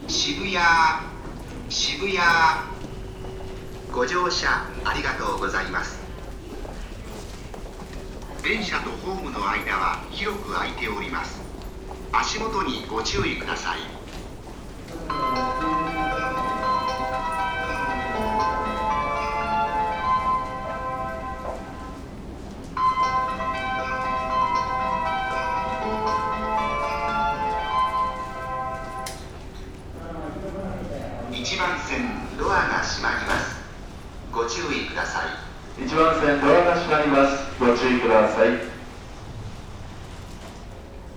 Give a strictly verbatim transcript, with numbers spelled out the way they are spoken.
渋谷渋谷ご乗車ありがとうございます。電車とホームの間は広く空いております。足元にご注意ください。いちばん線ドアが閉まります。ご注意ください。 いちばん線ドアが閉まります。ご注意ください。